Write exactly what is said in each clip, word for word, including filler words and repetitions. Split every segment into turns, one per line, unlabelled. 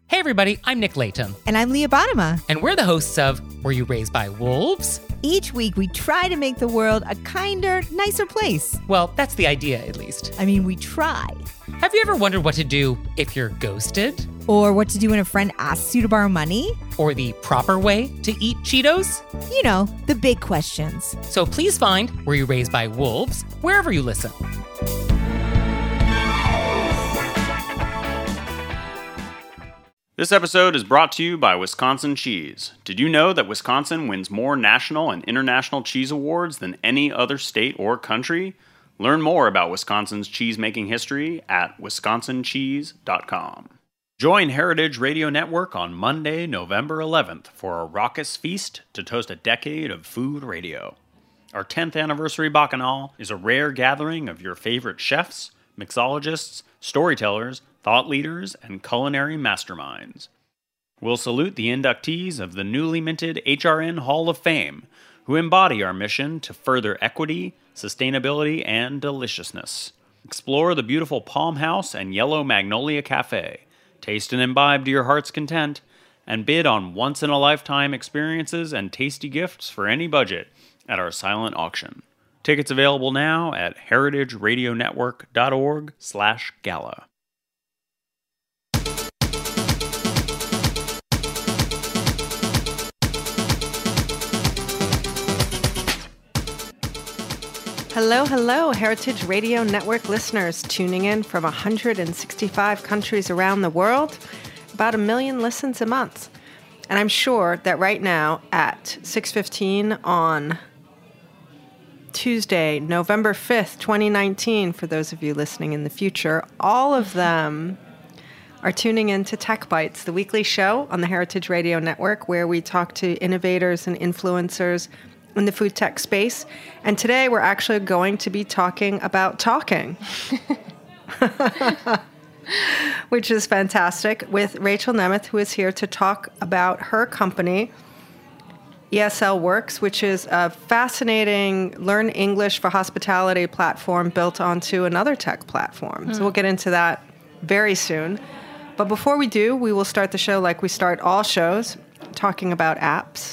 Hey everybody, I'm Nick Layton.
And I'm Leah Bottima.
And we're the hosts of Were You Raised by Wolves?
Each week we try to make the world a kinder, nicer place.
Well, that's the idea, at least.
I mean, we try.
Have you ever wondered what to do if you're ghosted?
Or what to do when a friend asks you to borrow money?
Or the proper way to eat Cheetos?
You know, the big questions.
So please find Were You Raised by Wolves wherever you listen.
This episode is brought to you by Wisconsin Cheese. Did you know that Wisconsin wins more national and international cheese awards than any other state or country? Learn more about Wisconsin's cheese-making history at wisconsin cheese dot com. Join Heritage Radio Network on Monday, November eleventh for a raucous feast to toast a decade of food radio. Our tenth anniversary Bacchanal is a rare gathering of your favorite chefs, mixologists, storytellers, thought leaders, and culinary masterminds. We'll salute the inductees of the newly minted H R N Hall of Fame, who embody our mission to further equity, sustainability, and deliciousness. Explore the beautiful Palm House and Yellow Magnolia Cafe, taste and imbibe to your heart's content, and bid on once-in-a-lifetime experiences and tasty gifts for any budget at our silent auction. Tickets available now at heritage radio network dot org slash gala.
Hello, hello, Heritage Radio Network listeners tuning in from one hundred sixty-five countries around the world, about a million listens a month. And I'm sure that right now at six fifteen on Tuesday, November fifth, twenty nineteen, for those of you listening in the future, all of them are tuning in to Tech Bites, the weekly show on the Heritage Radio Network where we talk to innovators and influencers in the food tech space. And today we're actually going to be talking about talking, which is fantastic, with Rachel Nemeth, who is here to talk about her company, E S L Works, which is a fascinating Learn English for Hospitality platform built onto another tech platform. Mm. So we'll get into that very soon. But before we do, we will start the show like we start all shows, talking about apps.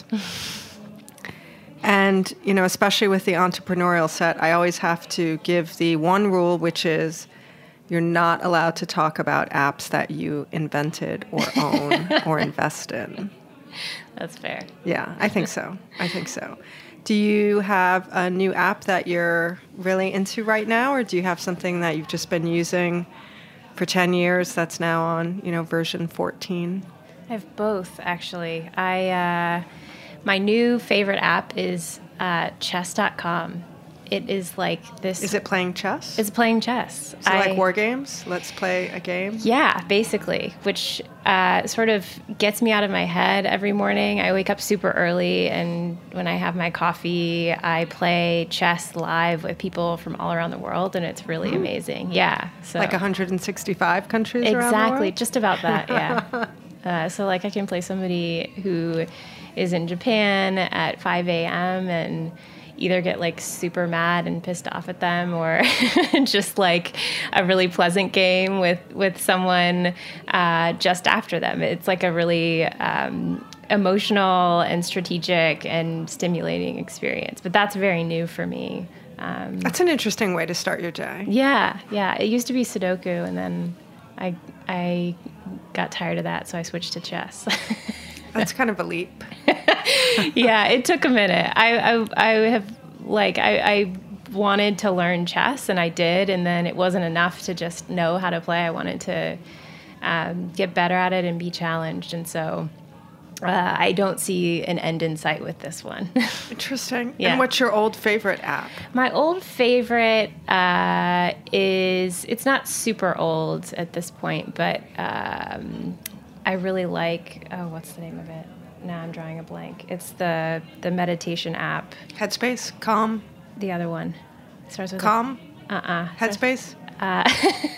And, you know, especially with the entrepreneurial set, I always have to give the one rule, which is you're not allowed to talk about apps that you invented or own or invest in.
That's fair.
Yeah, I think so. I think so. Do you have a new app that you're really into right now, or do you have something that you've just been using for ten years that's now on, you know, version fourteen?
I have both, actually. I... Uh, My new favorite app is uh, chess dot com. It is like this...
Is it playing chess?
It's playing chess.
So
I,
like war games? Let's play a game?
Yeah, basically, which uh, sort of gets me out of my head every morning. I wake up super early, and when I have my coffee, I play chess live with people from all around the world, and it's really mm. amazing. Yeah. So
like one hundred sixty-five countries around the world?
Exactly, just about that, yeah. uh, so like I can play somebody who is in Japan at five a.m. and either get like super mad and pissed off at them, or just like a really pleasant game with, with someone uh, just after them. It's like a really um, emotional and strategic and stimulating experience. But that's very new for me. Um,
that's an interesting way to start your day.
Yeah, yeah. It used to be Sudoku, and then I I got tired of that, so I switched to chess.
That's kind of a leap.
Yeah, it took a minute. I I, I have like I, I wanted to learn chess, and I did, and then it wasn't enough to just know how to play. I wanted to um, get better at it and be challenged, and so uh, I don't see an end in sight with this one.
Interesting.
Yeah.
And what's your old favorite app?
My old favorite uh, is, it's not super old at this point, but um, I really like, oh, what's the name of it? Now I'm drawing a blank. It's the the meditation app.
Headspace? Calm?
The other one. Starts with
Calm?
A, uh-uh.
Headspace?
Uh,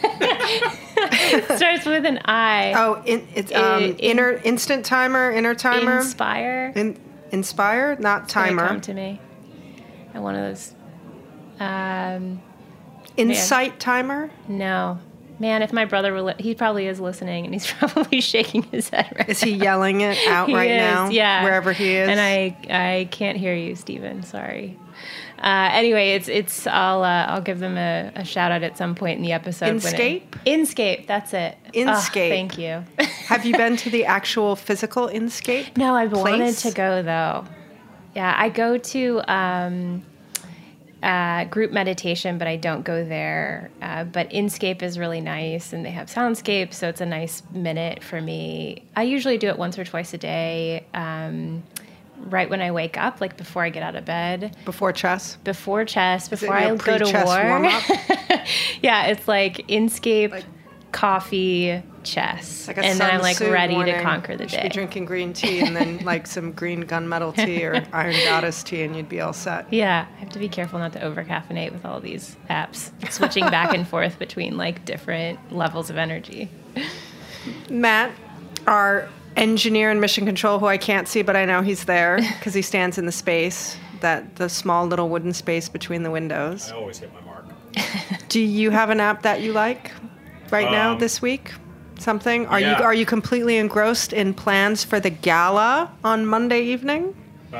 starts with an I.
Oh, in, it's um,
in,
inner instant timer, inner timer.
Inspire.
In, inspire, not
It's gonna
timer.
come to me. And one of those. Um,
Insight timer.
no. Man, if my brother were, li- he probably is listening, and he's probably shaking his head right
Is he yelling it out
He
right
is,
now?
yeah.
Wherever he is?
And I I can't hear you, Stephen. Sorry. Uh, anyway, it's it's I'll uh, I'll give them a, a shout out at some point in the episode.
Inscape?
When it, Inscape, that's it.
Inscape.
Oh, thank you.
Have you been to the actual physical Inscape?
No, I've
place?
wanted to go though. Yeah, I go to um, uh, group meditation, but I don't go there. Uh, but Inscape is really nice, and they have soundscapes, so it's a nice minute for me. I usually do it once or twice a day. Um, right when I wake up, like before I get out of bed.
Before chess?
Before chess,
Is it
before I
your
go to
pre-chess
war.
warm-up?
Yeah, it's like Inscape,
Like-
coffee, chess.
Like a
and then I'm like
Sun Tzu
ready
morning.
to conquer the
You should be
day.
drinking green tea and then like some green gunmetal tea or iron goddess tea, and you'd be all set.
Yeah, I have to be careful not to over caffeinate with all these apps, switching back and forth between like different levels of energy.
Matt, our engineer in Mission Control, who I can't see, but I know he's there because he stands in the space, that the small little wooden space between the windows.
I always hit my mark.
Do you have an app that you like right now
Um,
this week? Something? Are
yeah.
you are you completely engrossed in plans for the gala on Monday evening?
Uh,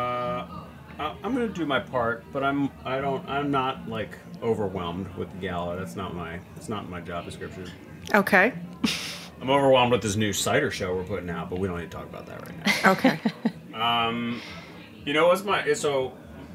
I- I'm gonna do my part, but I'm I don't I'm not like overwhelmed with the gala. That's not my it's not my job description.
Okay.
I'm overwhelmed with this new cider show we're putting out, but we don't need to talk about that right now.
Okay.
Um, you know what's my so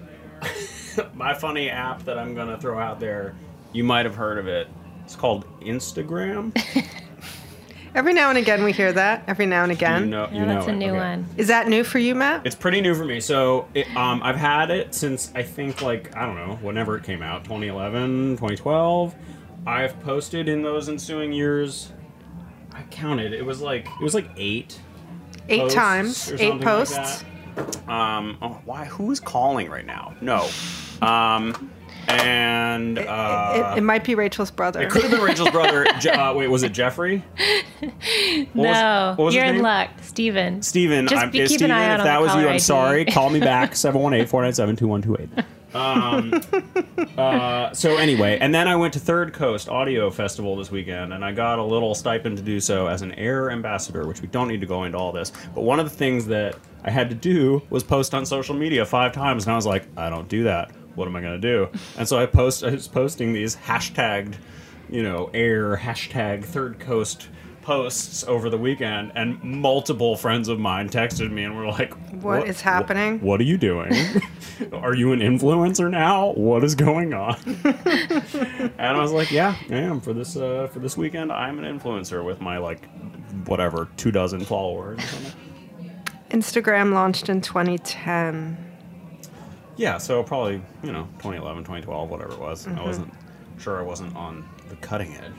my funny app that I'm gonna throw out there. You might have heard of it. It's called Instagram.
Every now and again we hear that. Every now and again.
You know, you
Yeah,
know
that's a
it.
new
Okay.
one.
Is that new for you, Matt?
It's pretty new for me. So it, um, I've had it since I think like I don't know whenever it came out, twenty eleven, twenty twelve. I've posted in those ensuing years. I counted. It was like it was like eight.
Eight
posts
times.
or
Eight
something like
posts.
that. Um. Oh, why? Who is calling right now? No. Um. And uh,
it, it might be Rachel's brother.
it could have been Rachel's brother. Je- uh, wait, was it Jeffrey? What was-
No,
what was his
you're in
name?
luck, Steven.
Steven,
Just
I'm,
be-
uh,
keep
Steven,
an eye out
if
on
that
the
was you,
caller
I'm
I D.
sorry. Call me back, seven one eight, four nine seven, two one two eight. Um, uh, so anyway, and then I went to Third Coast Audio Festival this weekend, and I got a little stipend to do so as an air ambassador, which we don't need to go into all this. But one of the things that I had to do was post on social media five times, and I was like, I don't do that. What am I going to do? And so I post. I was posting these hashtagged, you know, air hashtag Third Coast posts over the weekend, and multiple friends of mine texted me and were like,
What is happening?
What, what are you doing? Are you an influencer now? What is going on? And I was like, yeah, I am. For this uh, for this weekend, I'm an influencer with my like whatever two dozen followers or something.
Instagram launched in twenty ten.
Yeah, so probably, you know, twenty eleven, twenty twelve, whatever it was. I wasn't sure I wasn't on the cutting edge.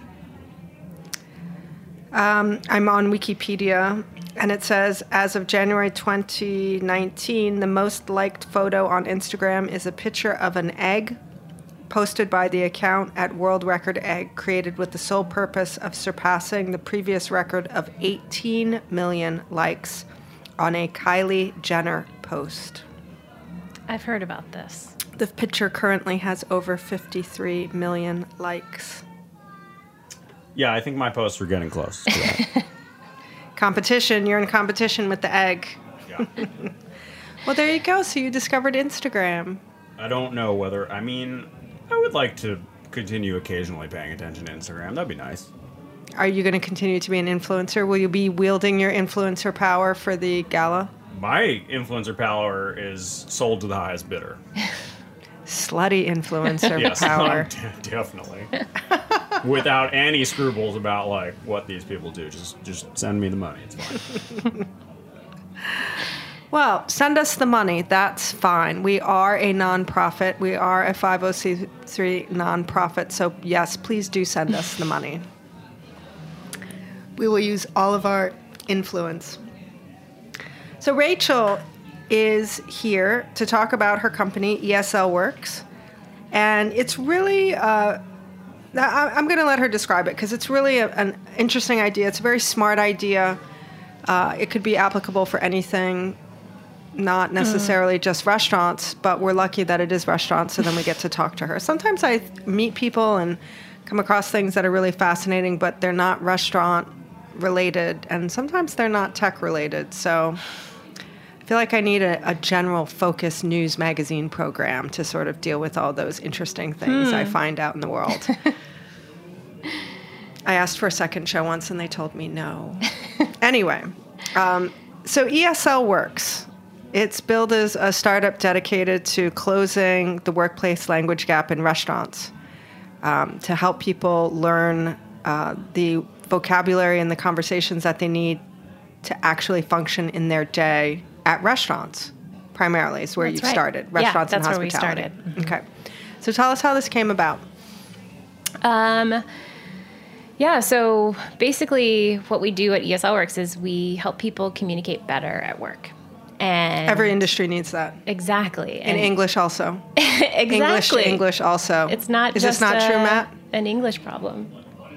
I'm on Wikipedia, and it says, as of January twenty nineteen, the most liked photo on Instagram is a picture of an egg posted by the account at World Record Egg, created with the sole purpose of surpassing the previous record of eighteen million likes on a Kylie Jenner post.
I've heard about this.
The picture currently has over fifty-three million likes.
Yeah, I think my posts were getting close to that.
Competition, you're in competition with the egg.
Yeah.
Well, there you go. So you discovered Instagram.
I don't know whether, I mean, I would like to continue occasionally paying attention to Instagram. That'd be nice.
Are you going to continue to be an influencer? Will you be wielding your influencer power for the gala?
My influencer power is sold to the highest bidder.
Slutty influencer
Yes,
power.
de- definitely. Without any scruples about like what these people do. Just just send me the money. It's fine.
Well, send us the money. That's fine. We are a nonprofit. We are a five oh c three nonprofit. So, yes, please do send us the money. We will use all of our influence. So, Rachel is here to talk about her company, E S L Works. And it's really, uh, I- I'm going to let her describe it because it's really a, an interesting idea. It's a very smart idea. Uh, it could be applicable for anything, not necessarily just restaurants, but we're lucky that it is restaurants, so then we get to talk to her. Sometimes I meet people and come across things that are really fascinating, but they're not restaurant related, and sometimes they're not tech related. So I feel like I need a, a general focus news magazine program to sort of deal with all those interesting things hmm. I find out in the world. I asked for a second show once, and they told me no. Anyway, um, so E S L Works. It's billed as a startup dedicated to closing the workplace language gap in restaurants, um, to help people learn uh, the vocabulary and the conversations that they need to actually function in their day at restaurants, primarily, is where
That's
you've
right.
started. Restaurants
yeah,
and
that's
hospitality.
where we started. Mm-hmm.
Okay. So tell us how this came about.
Um, yeah, so basically what we do at E S L Works is we help people communicate better at work. And
every industry needs that.
Exactly.
In English also.
Exactly.
English, English also.
It's not
Is
just
this not
a,
true, Matt?
An English problem.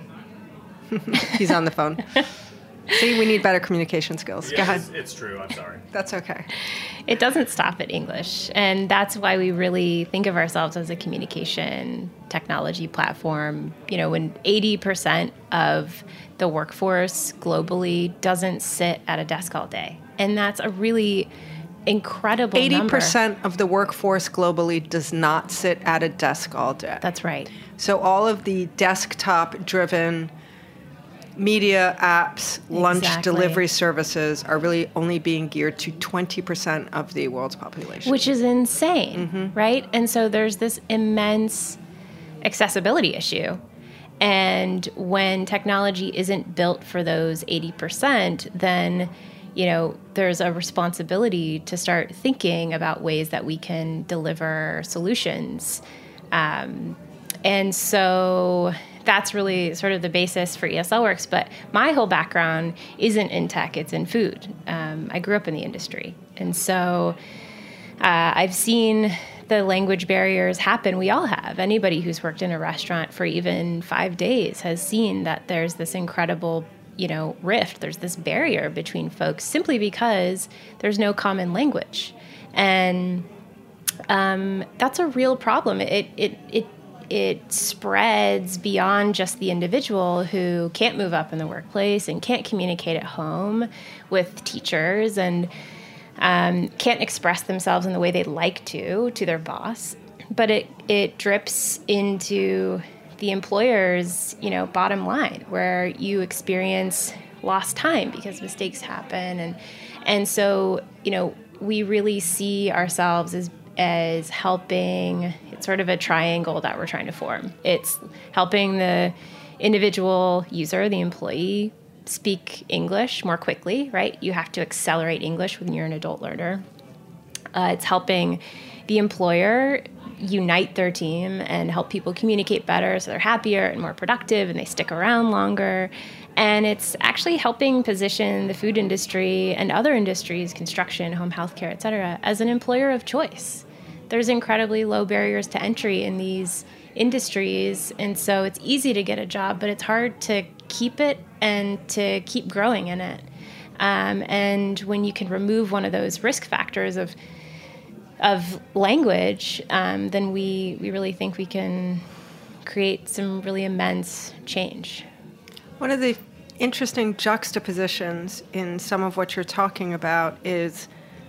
He's on the phone. See, we need better communication skills.
Yeah,
Go ahead.
It's, it's true. I'm sorry.
That's okay.
It doesn't stop at English. And that's why we really think of ourselves as a communication technology platform. You know, when eighty percent of the workforce globally doesn't sit at a desk all day. And that's a really incredible
eighty
number.
eighty percent of the workforce globally does not sit at a desk all day.
That's right.
So all of the desktop-driven media apps, lunch
Exactly.
delivery services are really only being geared to twenty percent of the world's population.
Which is insane,
Mm-hmm.
right? And so there's this immense accessibility issue. And when technology isn't built for those eighty percent, then, you know, there's a responsibility to start thinking about ways that we can deliver solutions. Um, and so that's really sort of the basis for E S L Works. But my whole background isn't in tech, it's in food. Um, I grew up in the industry. And so uh, I've seen the language barriers happen. We all have. Anybody who's worked in a restaurant for even five days has seen that there's this incredible, you know, rift. There's this barrier between folks simply because there's no common language. And um, that's a real problem. It, it, it, it spreads beyond just the individual who can't move up in the workplace and can't communicate at home with teachers and um, can't express themselves in the way they'd like to, to their boss. But it, it drips into the employer's, you know, bottom line, where you experience lost time because mistakes happen. And, and so, you know, we really see ourselves as as helping. It's sort of a triangle that we're trying to form. It's helping the individual user, the employee, speak English more quickly, right? You have to accelerate English when you're an adult learner. Uh, it's helping the employer unite their team and help people communicate better so they're happier and more productive and they stick around longer. And it's actually helping position the food industry and other industries, construction, home healthcare, et cetera, as an employer of choice. There's incredibly low barriers to entry in these industries, and so it's easy to get a job, but it's hard to keep it and to keep growing in it. Um, and when you can remove one of those risk factors of of language, um, then we, we really think we can create some really immense change.
One of the interesting juxtapositions in some of what you're talking about is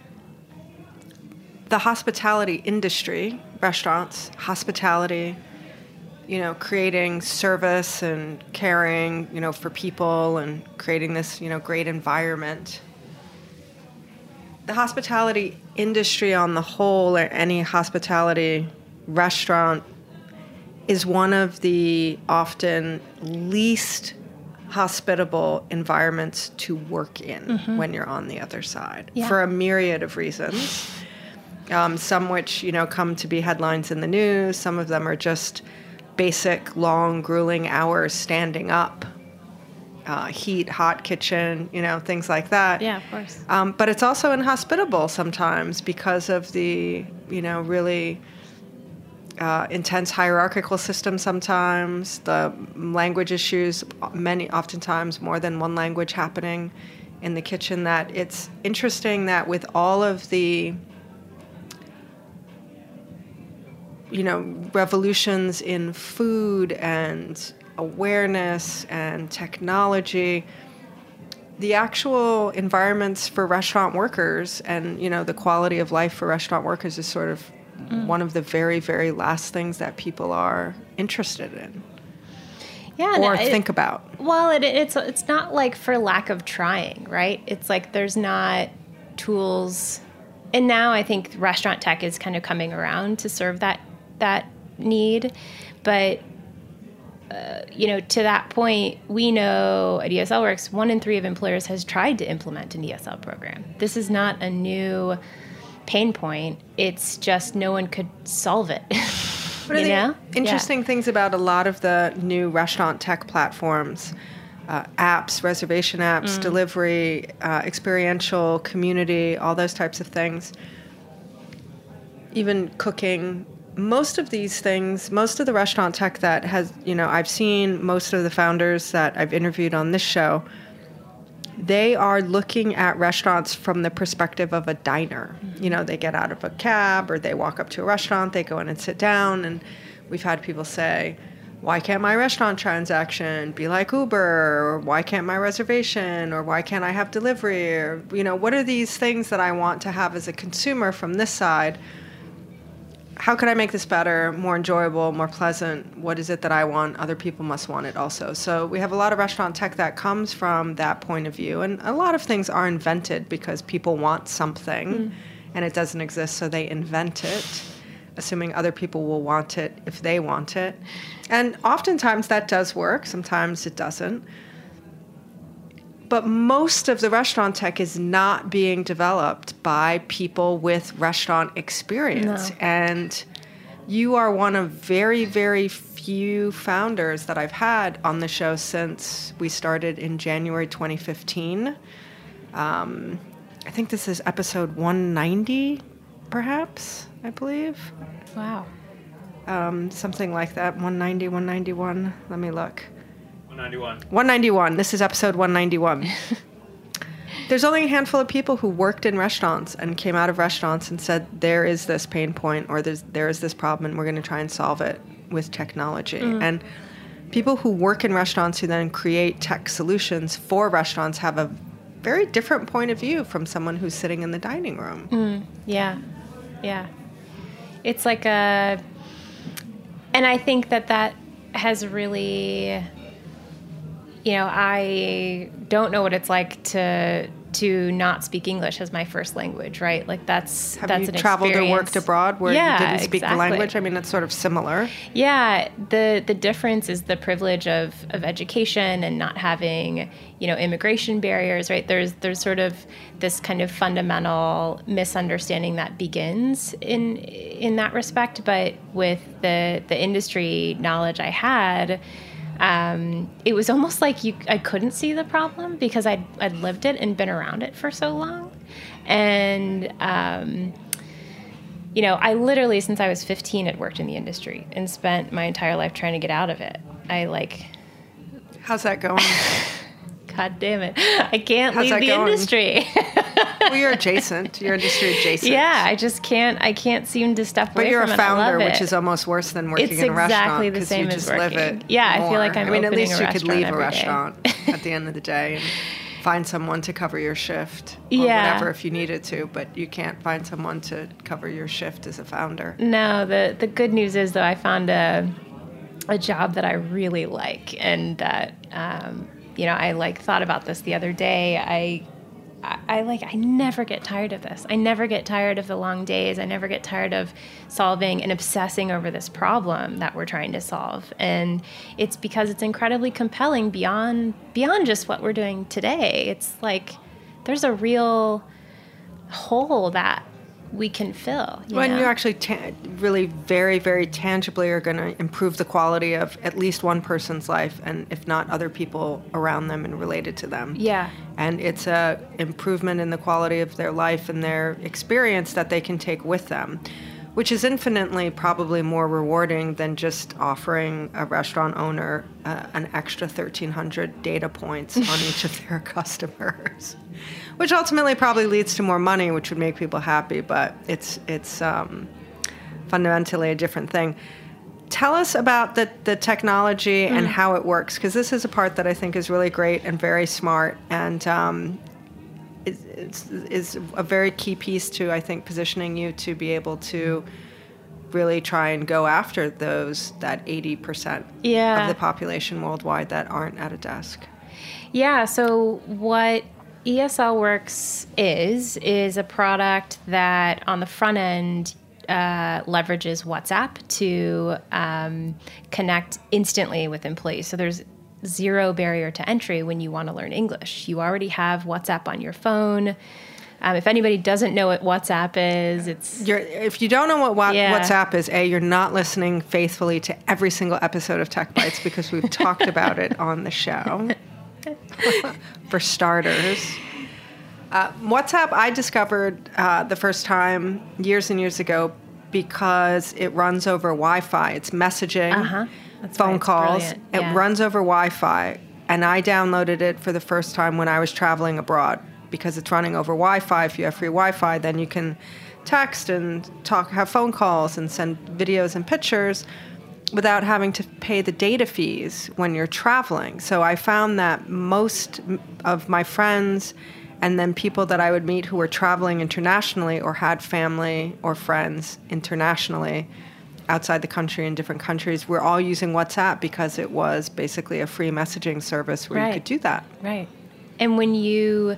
the hospitality industry, restaurants, hospitality, you know, creating service and caring, you know, for people and creating this, you know, great environment. The hospitality industry on the whole, or any hospitality restaurant, is one of the often least hospitable environments to work in mm-hmm. when you're on the other side,
yeah.
for a myriad of reasons. Um, some which, you know, come to be headlines in the news. Some of them are just basic, long, grueling hours standing up. Uh, heat, hot kitchen, you know, things like that.
Yeah, of course.
Um, but it's also inhospitable sometimes because of the, you know, really uh, intense hierarchical system sometimes, the language issues, many, oftentimes more than one language happening in the kitchen. That it's interesting that with all of the, you know, revolutions in food and awareness and technology, the actual environments for restaurant workers and, you know, the quality of life for restaurant workers is sort of mm. one of the very, very last things that people are interested in.
Yeah,
or
no, it,
think about.
Well, it, it's it's not like for lack of trying, right? It's like there's not tools, and now I think restaurant tech is kind of coming around to serve that that need. But uh, you know, to that point, we know at ESLWorks, one in three of employers has tried to implement an E S L program. This is not a new pain point. It's just no one could solve it.
What are
you
the
know?
interesting
yeah.
things about a lot of the new restaurant tech platforms, uh, apps, reservation apps, mm. delivery, uh, experiential, community, all those types of things, even cooking, most of these things, most of the restaurant tech that has, you know, I've seen most of the founders that I've interviewed on this show, they are looking at restaurants from the perspective of a diner. Mm-hmm. You know, they get out of a cab or they walk up to a restaurant, they go in and sit down. And we've had people say, why can't my restaurant transaction be like Uber? Or why can't my reservation? Or why can't I have delivery? Or, you know, what are these things that I want to have as a consumer from this side? How can I make this better, more enjoyable, more pleasant? What is it that I want? Other people must want it also. So we have a lot of restaurant tech that comes from that point of view. And a lot of things are invented because people want something mm. and it doesn't exist, so they invent it, assuming other people will want it if they want it. And oftentimes that does work. Sometimes it doesn't. But most of the restaurant tech is not being developed by people with restaurant experience.
No.
And you are one of very, very few founders that I've had on the show since we started in January twenty fifteen. Um, I think this is episode one ninety, perhaps, I believe.
Wow.
Um, something like that, one ninety, one ninety-one. Let me look.
one ninety-one.
one ninety-one. This is episode one ninety-one. There's only a handful of people who worked in restaurants and came out of restaurants and said, there is this pain point or there's, there is this problem and we're going to try and solve it with technology. Mm. And people who work in restaurants who then create tech solutions for restaurants have a very different point of view from someone who's sitting in the dining room.
Mm. Yeah. Yeah. It's like a... And I think that that has really... You know, I don't know what it's like to to not speak English as my first language, right? Like that's
Have
that's
you
an
traveled
experience.
or worked abroad where
yeah,
you didn't speak
exactly.
the language? I mean, it's sort of similar.
Yeah, the the difference is the privilege of, of education and not having, you know, immigration barriers, right? There's there's sort of this kind of fundamental misunderstanding that begins in in that respect, but with the the industry knowledge I had, Um, it was almost like you, I couldn't see the problem because I'd, I'd lived it and been around it for so long. And, um, you know, I literally, since I was fifteen, had worked in the industry and spent my entire life trying to get out of it. I like...
How's that going?
God damn it. I can't
How's
leave
that
the
going?
industry.
Well, you're adjacent. You're industry adjacent.
Yeah, I just can't, I can't seem to step away
But you're
from
a
it. I
founder,
love
which
it.
is almost worse than working
It's
in a restaurant.
exactly the
'cause
same
you
as
just
working.
live it
Yeah, I feel
more.
like I'm
I mean, at
opening
least
a
you could
restaurant
leave a
every day.
restaurant at the end of the day and find someone to cover your shift or
Yeah.
whatever if you needed to, but you can't find someone to cover your shift as a founder.
No, the, the good news is, though, I found a a job that I really like, and that, um, you know, I, like, thought about this the other day. I, I, I, like, I never get tired of this. I never get tired of the long days. I never get tired of solving and obsessing over this problem that we're trying to solve. And it's because it's incredibly compelling beyond beyond just what we're doing today. It's like there's a real hole that we can fill. You
When
know?
you actually ta- really very, very tangibly are going to improve the quality of at least one person's life, and if not other people around them and related to them.
Yeah.
And it's a improvement in the quality of their life and their experience that they can take with them, which is infinitely probably more rewarding than just offering a restaurant owner uh, an extra thirteen hundred data points on each of their customers, which ultimately probably leads to more money, which would make people happy. But it's it's um, fundamentally a different thing. Tell us about the, the technology and how it works, because this is a part that I think is really great and very smart, and um, is, is, is a very key piece to, I think, positioning you to be able to really try and go after those, that eighty percent
Yeah.
of the population worldwide that aren't at a desk.
Yeah, so what E S L Works is, is a product that on the front end uh, leverages WhatsApp to um, connect instantly with employees. So there's zero barrier to entry when you want to learn English. You already have WhatsApp on your phone. Um, if anybody doesn't know what WhatsApp is, it's...
You're, if you don't know what wa-
Yeah.
WhatsApp is, A, you're not listening faithfully to every single episode of Tech Bites because we've talked about it on the show. For starters. Uh, WhatsApp, I discovered uh, the first time years and years ago because it runs over Wi-Fi. It's messaging,
Uh-huh. That's
phone
why it's
calls.
brilliant.
It
Yeah.
runs over Wi-Fi, and I downloaded it for the first time when I was traveling abroad because it's running over Wi-Fi. If you have free Wi-Fi, then you can text and talk, have phone calls, and send videos and pictures without having to pay the data fees when you're traveling. So I found that most of my friends and then people that I would meet who were traveling internationally or had family or friends internationally outside the country in different countries were all using WhatsApp because it was basically a free messaging service where
Right.
you could do that.
Right. And when you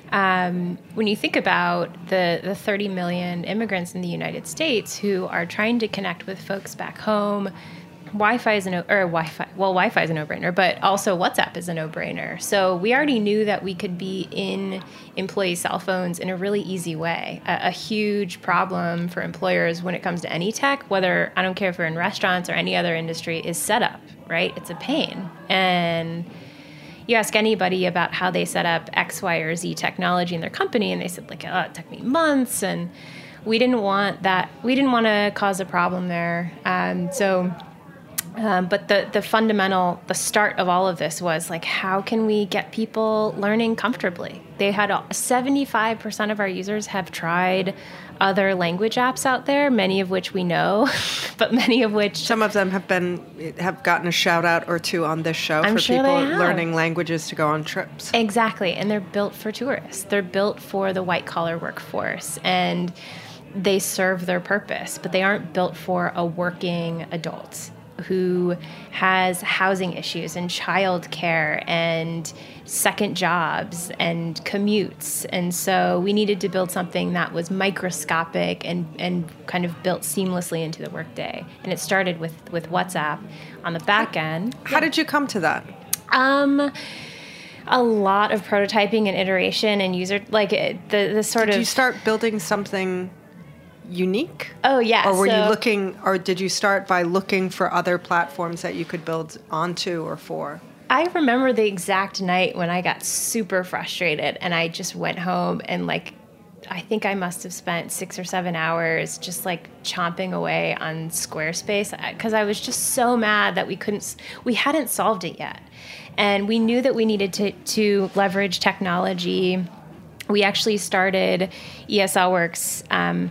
um, when you think about the, the thirty million immigrants in the United States who are trying to connect with folks back home, Wi-Fi is a no, or Wi-Fi. Well, Wi-Fi is a no-brainer, but also WhatsApp is a no-brainer. So we already knew that we could be in employee cell phones in a really easy way. A, a huge problem for employers when it comes to any tech, whether I don't care if you're in restaurants or any other industry, is setup. Right? It's a pain. And you ask anybody about how they set up X, Y, or Z technology in their company, and they said, like, oh, it took me months, and we didn't want that. We didn't want to cause a problem there. Um, so, um, but the the fundamental, the start of all of this was, like, how can we get people learning comfortably? They had seventy-five percent of our users have tried other language apps out there, many of which we know, but many of which...
Some of them have been have gotten a shout out or two on this show
I'm
for
sure
people
they have.
learning languages to go on trips.
Exactly, and they're built for tourists. They're built for the white-collar workforce, and they serve their purpose, but they aren't built for a working adult who has housing issues and childcare and second jobs and commutes. And so we needed to build something that was microscopic and, and kind of built seamlessly into the workday. And it started with, with WhatsApp on the back end.
How did you come to that?
Um, a lot of prototyping and iteration and user, like it, the, the sort
Did
of...
you start building something unique?
Oh, yeah.
Or were
so,
you looking, or did you start by looking for other platforms that you could build onto or for?
I remember the exact night when I got super frustrated and I just went home and, like, I think I must have spent six or seven hours just, like, chomping away on Squarespace because I was just so mad that we couldn't, we hadn't solved it yet. And we knew that we needed to, to leverage technology. We actually started E S L Works. Um,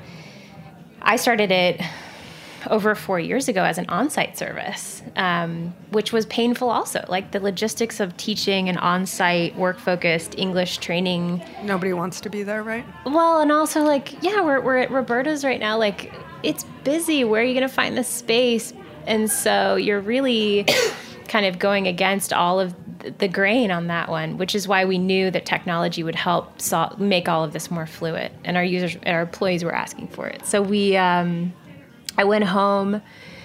I started it over four years ago as an on-site service, um, which was painful also. Like the logistics of teaching an on-site, work-focused English training.
Nobody wants to be there, right?
Well, and also, like, yeah, we're, we're at Roberta's right now. Like, it's busy. Where are you going to find the space? And so you're really kind of going against all of the grain on that one, which is why we knew that technology would help sol- make all of this more fluid, and our users, and our employees were asking for it. So we, um, I went home,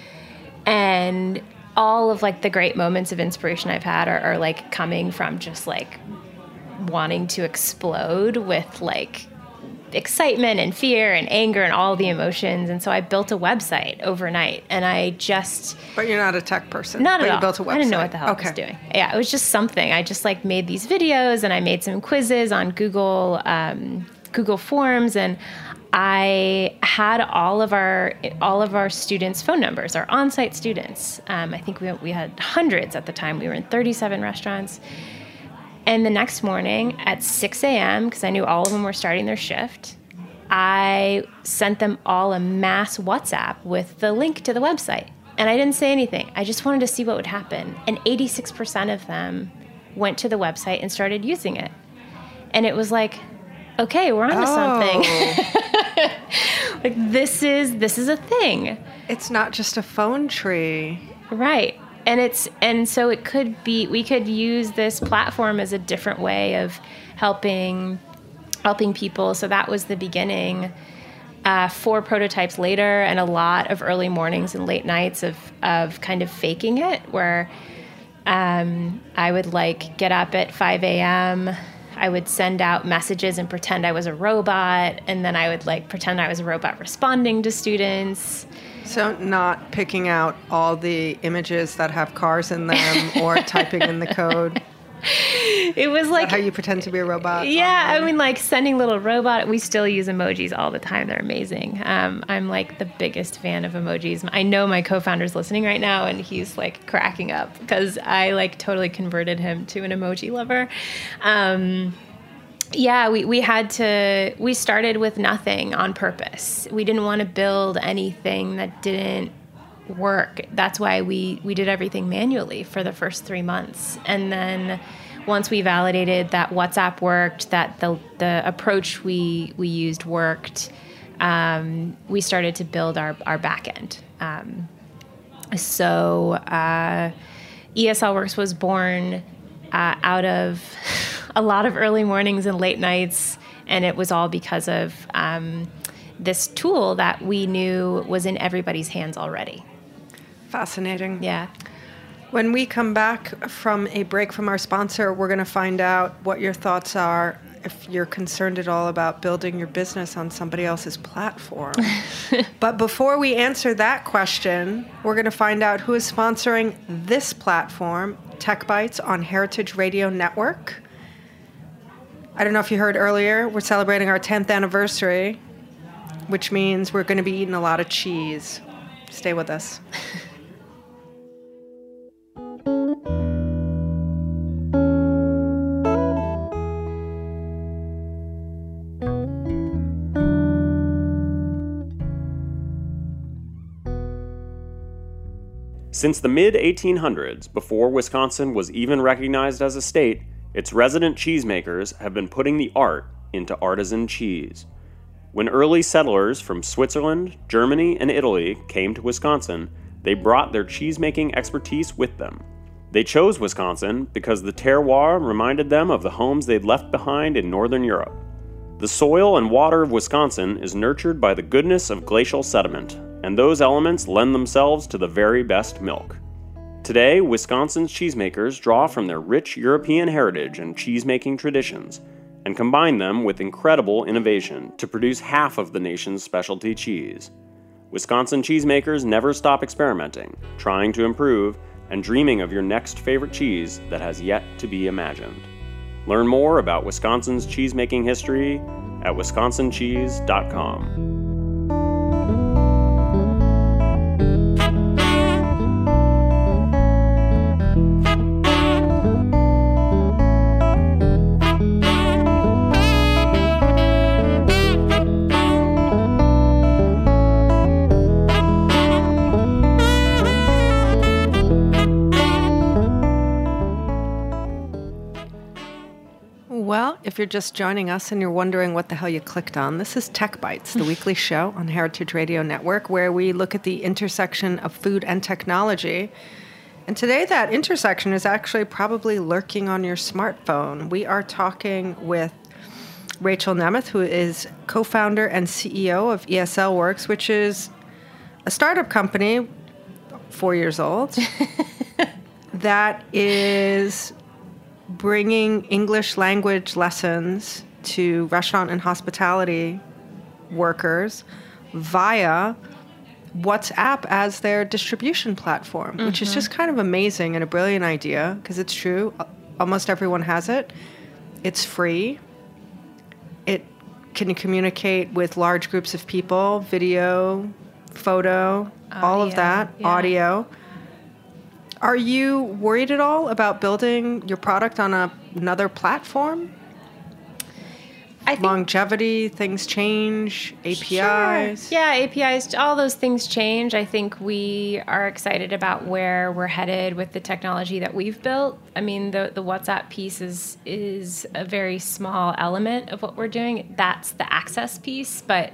and all of, like, the great moments of inspiration I've had are, are like coming from just, like, wanting to explode with, like, excitement and fear and anger and all the emotions. And so I built a website overnight, and I just...
But you're not a tech person.
Not
but
at
you
all.
built a website.
I didn't know what the hell
okay.
I was doing. Yeah, it was just something. I just, like, made these videos, and I made some quizzes on Google um, Google Forms, and I had all of our all of our students' phone numbers, our on-site students. Um, I think we we had hundreds at the time. We were in thirty-seven restaurants. And the next morning at six a.m., because I knew all of them were starting their shift, I sent them all a mass WhatsApp with the link to the website. And I didn't say anything. I just wanted to see what would happen. And eighty-six percent of them went to the website and started using it. And it was like, okay, we're onto
Oh.
something. Like this is this is a thing.
It's not just a phone tree.
Right. And it's and so it could be we could use this platform as a different way of helping helping people. So that was the beginning. Uh, four prototypes later, and a lot of early mornings and late nights of of kind of faking it, where um, I would like get up at five a.m. I would send out messages and pretend I was a robot, and then I would like pretend I was a robot responding to students.
So not picking out all the images that have cars in them or typing in the code.
It was like
How you pretend to be a robot.
yeah, I mean, like sending little robot. We still use emojis all the time. They're amazing. Um, I'm like the biggest fan of emojis. I know my co-founder's listening right now, and he's like cracking up because I like totally converted him to an emoji lover. Um, yeah, we, we had to, we started with nothing on purpose. We didn't want to build anything that didn't work. That's why we, we did everything manually for the first three months. And then once we validated that WhatsApp worked, that the the approach we we used worked, um, we started to build our, our back end. Um, so uh, E S L Works was born uh, out of a lot of early mornings and late nights, and it was all because of um, this tool that we knew was in everybody's hands already.
Fascinating.
Yeah.
When we come back from a break from our sponsor, we're going to find out what your thoughts are if you're concerned at all about building your business on somebody else's platform. But before we answer that question, we're going to find out who is sponsoring this platform, Tech Bites on Heritage Radio Network. I don't know if you heard earlier, we're celebrating our tenth anniversary, which means we're going to be eating a lot of cheese. Stay with us.
Since the mid eighteen hundreds, before Wisconsin was even recognized as a state, its resident cheesemakers have been putting the art into artisan cheese. When early settlers from Switzerland, Germany, and Italy came to Wisconsin, they brought their cheesemaking expertise with them. They chose Wisconsin because the terroir reminded them of the homes they'd left behind in Northern Europe. The soil and water of Wisconsin is nurtured by the goodness of glacial sediment, and those elements lend themselves to the very best milk. Today, Wisconsin's cheesemakers draw from their rich European heritage and cheesemaking traditions and combine them with incredible innovation to produce half of the nation's specialty cheese. Wisconsin cheesemakers never stop experimenting, trying to improve, and dreaming of your next favorite cheese that has yet to be imagined. Learn more about Wisconsin's cheesemaking history at wisconsin cheese dot com.
Well, if you're just joining us and you're wondering what the hell you clicked on, this is Tech Bites, the weekly show on Heritage Radio Network, where we look at the intersection of food and technology. And today that intersection is actually probably lurking on your smartphone. We are talking with Rachel Nemeth, who is co-founder and C E O of E S L Works, which is a startup company, four years old, that is bringing English language lessons to restaurant and hospitality workers via WhatsApp as their distribution platform, mm-hmm. which is just kind of amazing and a brilliant idea because it's true. Almost everyone has it. It's free. It can communicate with large groups of people, video, photo, audio, all of that, yeah. audio. Are you worried at all about building your product on a, another platform? I think, longevity, things change, A P Is.
Sure. Yeah, A P Is, all those things change. I think we are excited about where we're headed with the technology that we've built. I mean, the the WhatsApp piece is is a very small element of what we're doing. That's the access piece, but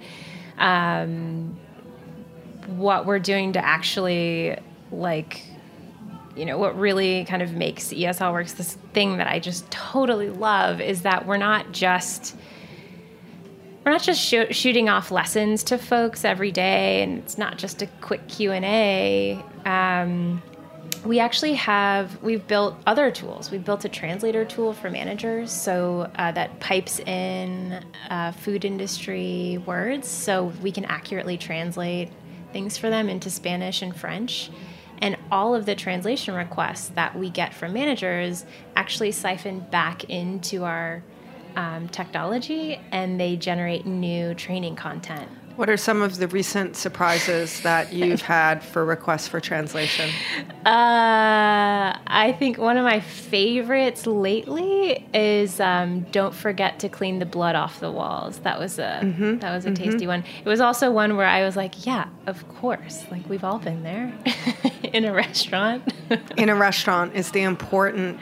um, what we're doing to actually, like, you know, what really kind of makes E S L Works this thing that I just totally love is that we're not just we're not just sh- shooting off lessons to folks every day, and it's not just a quick Q and A. Um, we actually have we've built other tools. We've built a translator tool for managers, so uh, that pipes in uh, food industry words, so we can accurately translate things for them into Spanish and French. And all of the translation requests that we get from managers actually siphon back into our um, technology, and they generate new training content.
What are some of the recent surprises that you've had for requests for translation?
Uh, I think one of my favorites lately is um, "Don't forget to clean the blood off the walls." That was a mm-hmm. that was a mm-hmm. tasty one. It was also one where I was like, "Yeah, of course. Like, we've all been there in a restaurant."
In a restaurant is the important.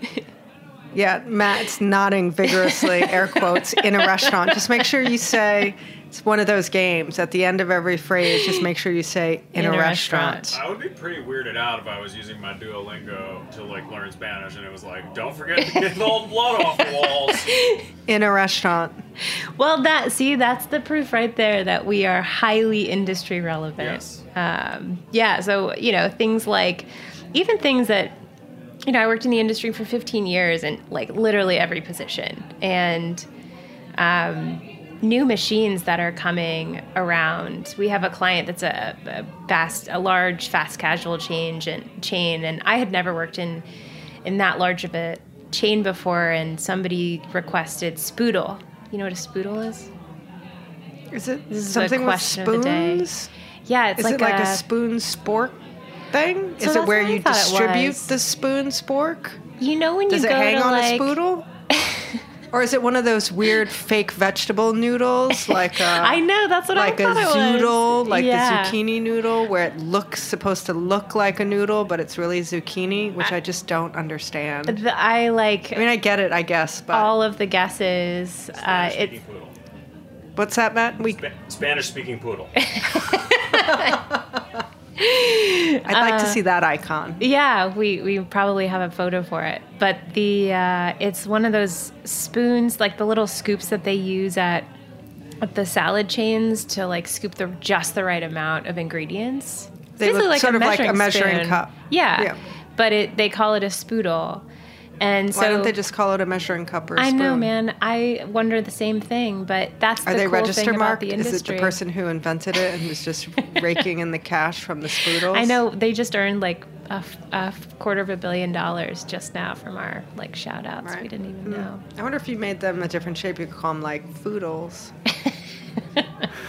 Yeah, Matt's nodding vigorously, air quotes, in a restaurant. Just make sure you say, it's one of those games. At the end of every phrase, just make sure you say, in, in a, a restaurant.
restaurant. I would be pretty weirded out if I was using my Duolingo to, like, learn Spanish, and it was like, don't forget to get all the blood off the walls.
In a restaurant.
Well, that see, that's the proof right there that we are highly industry relevant.
Yes.
Um, yeah, so, you know, things like, even things that, you know, I worked in the industry for fifteen years and, like, literally every position. And um, new machines that are coming around. We have a client that's a, a fast, a large fast casual change and chain, and I had never worked in in that large of a chain before. And somebody requested spoodle. You know what a spoodle is?
Is it
this
something
is a question
with spoons?
Of the day. Yeah, it's
is
like
it like
a,
a spoon spork thing?
So
is it where you distribute
was.
the spoon spork?
You know when
Does
you
it
go
hang
to
on
like,
a spoodle? Or is it one of those weird fake vegetable noodles, like a,
I know that's what
like
I thought
a
it was.
zoodle, like
yeah.
the zucchini noodle, where it looks supposed to look like a noodle, but it's really zucchini, which I, I just don't understand.
The, I like.
I mean, I get it, I guess, but
all of the guesses. Uh, it's.
Poodle.
What's that, Matt? We
Sp- Spanish-speaking poodle.
I'd like uh, to see that icon.
Yeah, we, we probably have a photo for it. But the uh, it's one of those spoons, like the little scoops that they use at, at the salad chains to, like, scoop the just the right amount of ingredients.
They
Basically
look
like
sort
a
of like a measuring
spoon.
cup.
Yeah,
yeah.
But it they call it a spoodle. And so,
why don't they just call it a measuring cup or a
I
spoon?
know, man. I wonder the same thing, but that's
Are
the
they
cool
register
thing about
marked?
the industry.
Is it the person who invented it and was just raking in the cash from the spoodles?
I know they just earned like a, a quarter of a billion dollars just now from our like shout outs. Right. We didn't even mm. know.
I wonder if you made them a different shape, you could call them like foodles. Be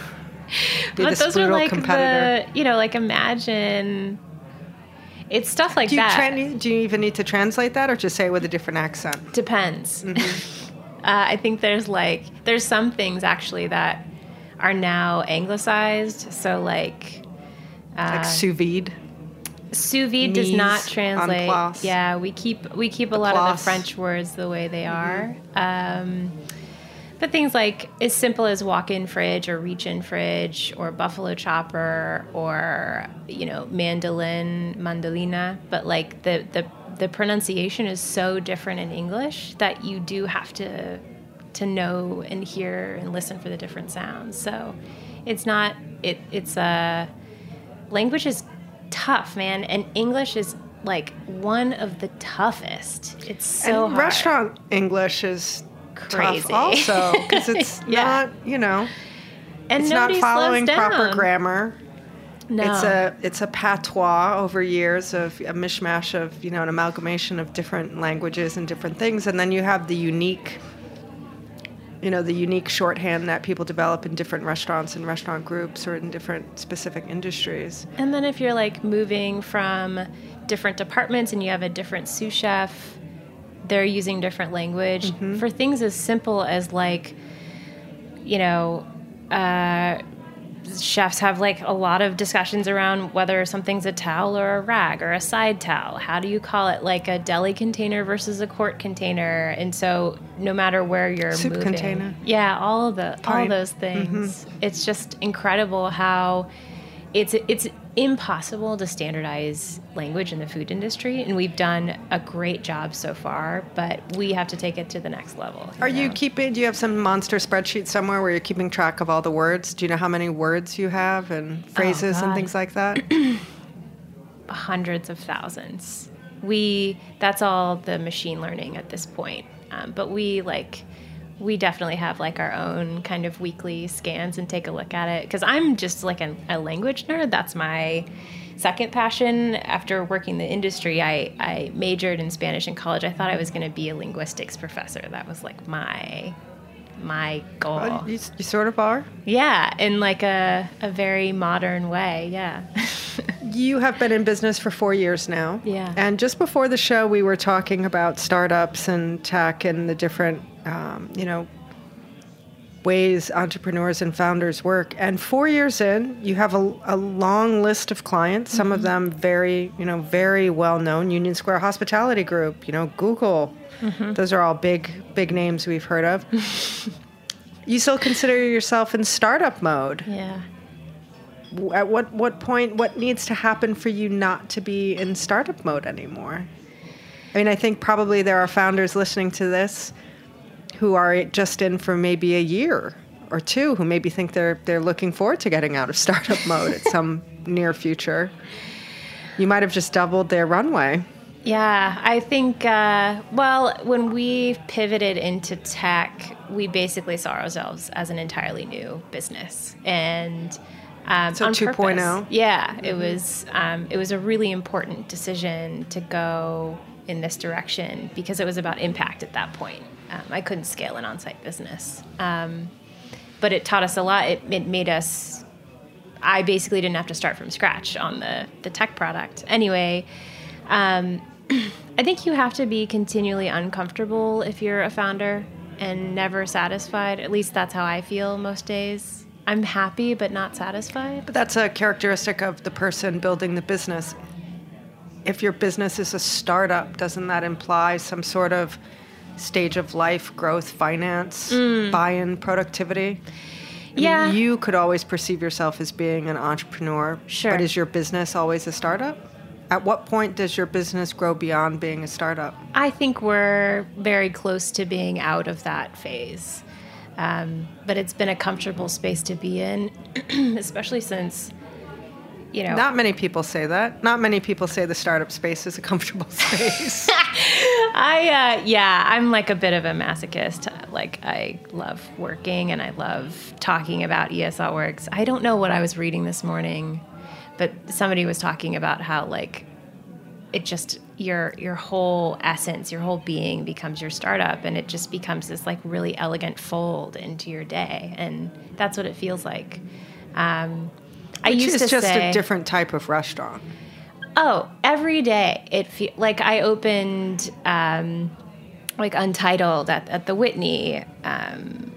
but
the
those are like
competitor.
the, you know, like imagine. It's stuff like
do you
that.
Tra- do you even need to translate that or just say it with a different accent?
Depends.
Mm-hmm.
uh, I think there's like, there's some things actually that are now anglicized. So like... Uh,
like sous vide?
Sous vide does not translate. Yeah, we keep we keep a lot of the French words the way they are. Mm-hmm. Um, but things like as simple as walk-in fridge or reach-in fridge or buffalo chopper or, you know, mandolin, mandolina. But like the, the, the pronunciation is so different in English that you do have to to know and hear and listen for the different sounds. So it's not, it it's a, language is tough, man. And English is like one of the toughest. It's so
and
hard.
Restaurant English is
crazy
tough also because it's
yeah.
not, you know,
and
it's not following proper grammar.
No.
It's a it's a patois over years of a mishmash of, you know, an amalgamation of different languages and different things, and then you have the unique, you know, the unique shorthand that people develop in different restaurants and restaurant groups or in different specific industries.
And then if you're like moving from different departments and you have a different sous chef, they're using different language. Mm-hmm. For things as simple as like you know, uh, chefs have like a lot of discussions around whether something's a towel or a rag or a side towel. How do you call it, like a deli container versus a quart container? And so no matter where you're
Soup
moving,
container.
yeah, all of the all
Pint.
those things. Mm-hmm. It's just incredible how it's it's impossible to standardize language in the food industry, and we've done a great job so far, but we have to take it to the next level.
Are
know?
you keeping, do you have some monster spreadsheet somewhere where you're keeping track of all the words? Do you know how many words you have and phrases
Oh,
and
God.
things like that?
Hundreds of thousands. We that's all the machine learning at this point. Um, but we like we definitely have like our own kind of weekly scans and take a look at it, because I'm just like a, a language nerd. That's my second passion. After working the industry, I, I majored in Spanish in college. I thought I was going to be a linguistics professor. That was like my my goal.
Well, you, you sort of are.
Yeah, in like a, a very modern way, yeah.
You have been in business for four years now.
Yeah.
And just before the show, we were talking about startups and tech and the different, um, you know, ways entrepreneurs and founders work. And four years in, you have a, a long list of clients, some mm-hmm. of them very, you know, very well-known. Union Square Hospitality Group, you know, Google. Mm-hmm. Those are all big, big names we've heard of. You still consider yourself in startup mode.
Yeah.
At what, what point, what needs to happen for you not to be in startup mode anymore? I mean, I think probably there are founders listening to this who are just in for maybe a year or two, who maybe think they're they're looking forward to getting out of startup mode at some near future. You might have just doubled their runway.
Yeah, I think, uh, well, when we pivoted into tech, we basically saw ourselves as an entirely new business. And um,
so
on
two point oh?
purpose. Yeah, mm-hmm. it was um, it was a really important decision to go in this direction because it was about impact at that point. Um, I couldn't scale an on-site business. Um, but it taught us a lot. It, it made us, I basically didn't have to start from scratch on the, the tech product. Anyway, um, I think you have to be continually uncomfortable if you're a founder and never satisfied. At least that's how I feel most days. I'm happy but not satisfied.
But that's a characteristic of the person building the business. If your business is a startup, doesn't that imply some sort of stage of life, growth, finance, mm. buy-in, productivity? I
yeah.
mean, you could always perceive yourself as being an entrepreneur.
Sure.
But is your business always a startup? At what point does your business grow beyond being a startup?
I think we're very close to being out of that phase. Um, but it's been a comfortable space to be in, especially since, you know.
Not many people say that. Not many people say the startup space is a comfortable space.
I, uh, yeah, I'm like a bit of a masochist. Like, I love working and I love talking about E S L Works. I don't know what I was reading this morning, but somebody was talking about how, like, it just, your your whole essence, your whole being becomes your startup, and it just becomes this, like, really elegant fold into your day. And that's what it feels like. Um, I
Which
used
is
to
just
say,
a different type of restaurant.
Oh, every day it fe- like I opened um, like Untitled at, at the Whitney, um,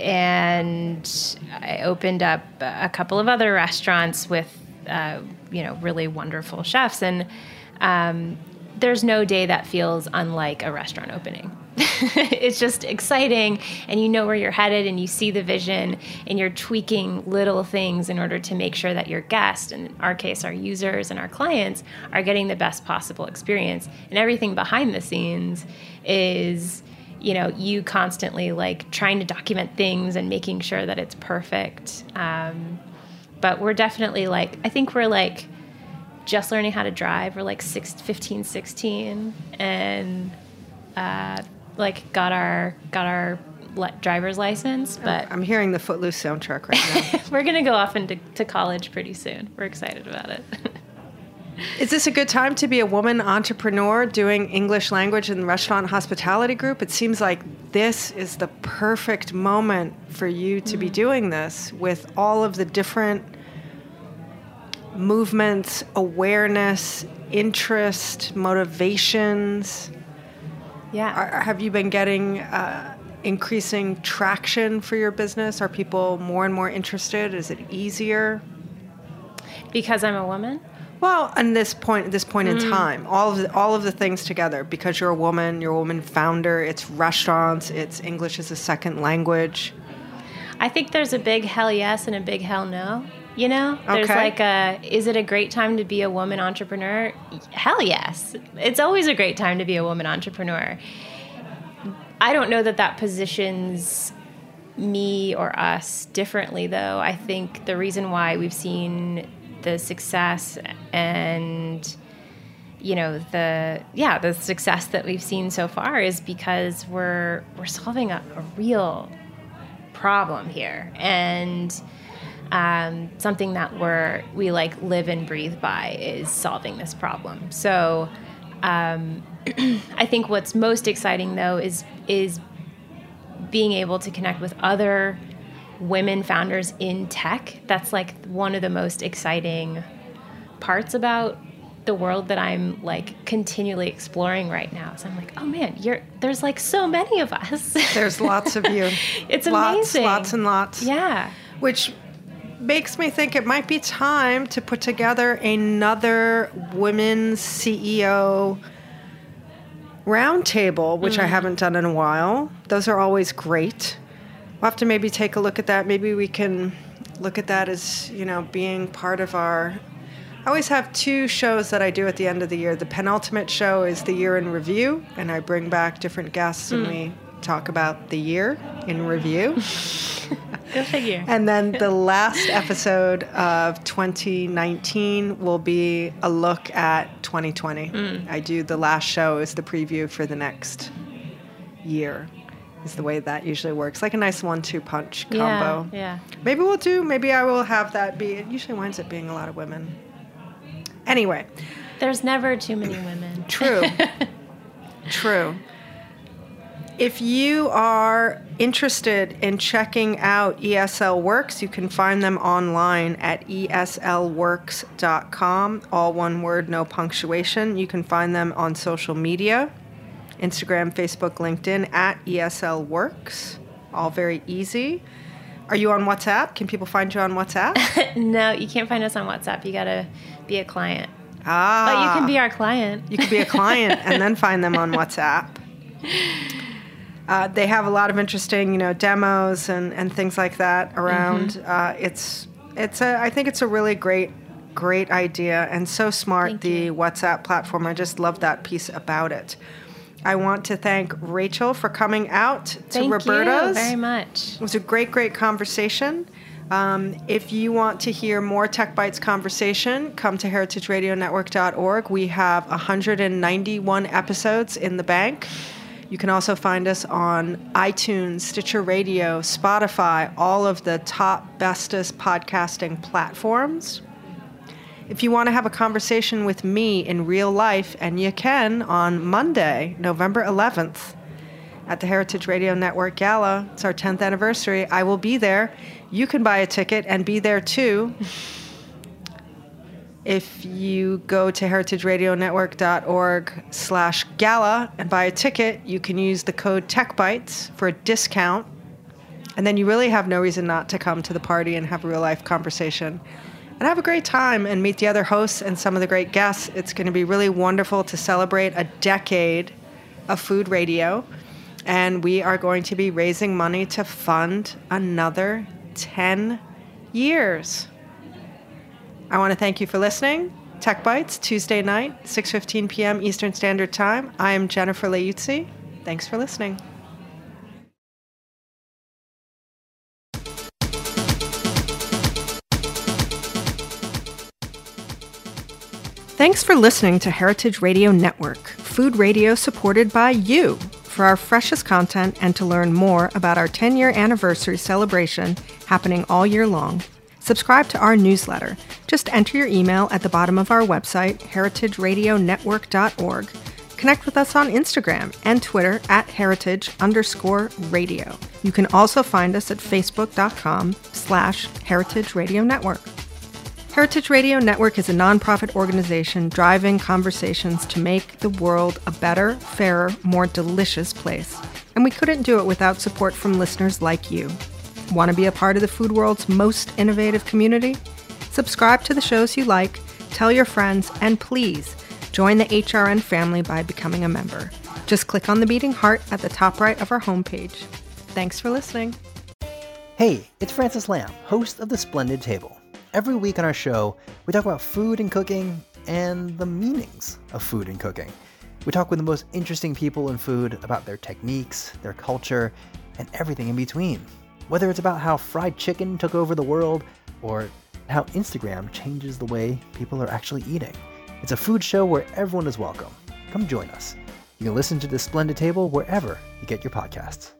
and I opened up a couple of other restaurants with uh, you know really wonderful chefs, and um, there's no day that feels unlike a restaurant opening. It's just exciting, and you know where you're headed, and you see the vision, and you're tweaking little things in order to make sure that your guests, and in our case, our users and our clients, are getting the best possible experience. And everything behind the scenes is, you know, you constantly like trying to document things and making sure that it's perfect. Um, but we're definitely like, I think we're like just learning how to drive. We're like six, fifteen, sixteen, and uh, like got our got our le- driver's license. But
I'm hearing the Footloose soundtrack right now.
We're gonna go off into to college pretty soon. We're excited about it.
Is this a good time to be a woman entrepreneur doing English language in the restaurant and hospitality group? It seems like this is the perfect moment for you to mm. be doing this with all of the different movements, awareness, interest, motivations.
Yeah.
Are, have you been getting uh, increasing traction for your business? Are people more and more interested? Is it easier?
Because I'm a woman?
Well, at this point, this point mm. in time, all of the, all of the things together. Because you're a woman, you're a woman founder. It's restaurants. It's English as a second language.
I think there's a big hell yes and a big hell no. You know, there's
okay.
like a, is it a great time to be a woman entrepreneur? Hell yes. It's always a great time to be a woman entrepreneur. I don't know that that positions me or us differently, though. I think the reason why we've seen the success and, you know, the, yeah, the success that we've seen so far is because we're, we're solving a, a real problem here. And Um, something that we're, we like live and breathe by is solving this problem. So um, I think what's most exciting, though, is is being able to connect with other women founders in tech. That's like one of the most exciting parts about the world that I'm like continually exploring right now. So I'm like, oh man, you're there's like so many of us.
There's lots of you.
It's
lots,
amazing.
Lots and lots.
Yeah.
Which makes me think it might be time to put together another women's C E O roundtable, which mm. I haven't done in a while. Those are always great. We'll have to maybe take a look at that. Maybe we can look at that as, you know, being part of our... I always have two shows that I do at the end of the year. The penultimate show is the year in review, and I bring back different guests mm. and we talk about the year in review.
Go figure.
And then the last episode of twenty nineteen will be a look at twenty twenty. Mm. I do the last show is the preview for the next year. Is the way that usually works. Like a nice one two punch combo.
Yeah, yeah.
Maybe we'll do, maybe I will have that be, it usually winds up being a lot of women. Anyway.
There's never too many women.
True. True. If you are interested in checking out E S L Works, you can find them online at E S L works dot com. All one word, no punctuation. You can find them on social media, Instagram, Facebook, LinkedIn, at E S L Works. All very easy. Are you on WhatsApp? Can people find you on WhatsApp?
No, you can't find us on WhatsApp. You got to be a client.
Ah.
But you can be our client.
You can be a client and then find them on WhatsApp. Uh, they have a lot of interesting, you know, demos and, and things like that around. Mm-hmm. Uh, it's it's a I think it's a really great great idea and so smart.
Thank
the
you.
WhatsApp platform. I just love that piece about it. I want to thank Rachel for coming out to
thank
Roberta's.
Thank you very much.
It was a great, great conversation. Um, if you want to hear more Tech Bites conversation, come to heritage radio network dot org. We have one hundred ninety-one episodes in the bank. You can also find us on iTunes, Stitcher Radio, Spotify, all of the top, bestest podcasting platforms. If you want to have a conversation with me in real life, and you can on Monday, November eleventh, at the Heritage Radio Network Gala. It's our tenth anniversary. I will be there. You can buy a ticket and be there too. If you go to heritage radio network dot org slash gala and buy a ticket, you can use the code TechBites for a discount. And then you really have no reason not to come to the party and have a real-life conversation. And have a great time and meet the other hosts and some of the great guests. It's going to be really wonderful to celebrate a decade of food radio. And we are going to be raising money to fund another ten years. I want to thank you for listening. Tech Bites, Tuesday night, six fifteen p.m. Eastern Standard Time. I am Jennifer Leuzzi. Thanks for listening. Thanks for listening to Heritage Radio Network, food radio supported by you. For our freshest content and to learn more about our ten-year anniversary celebration happening all year long, subscribe to our newsletter. Just enter your email at the bottom of our website, heritage radio network dot org. Connect with us on Instagram and Twitter at heritage underscore radio. You can also find us at facebook.com slash heritage radio network. Heritage Radio Network is a nonprofit organization driving conversations to make the world a better, fairer, more delicious place. And we couldn't do it without support from listeners like you. Want to be a part of the food world's most innovative community? Subscribe to the shows you like, tell your friends, and please join the H R N family by becoming a member. Just click on the beating heart at the top right of our homepage. Thanks for listening.
Hey, it's Francis Lamb, host of The Splendid Table. Every week on our show, we talk about food and cooking and the meanings of food and cooking. We talk with the most interesting people in food about their techniques, their culture, and everything in between. Whether it's about how fried chicken took over the world or how Instagram changes the way people are actually eating. It's a food show where everyone is welcome. Come join us. You can listen to The Splendid Table wherever you get your podcasts.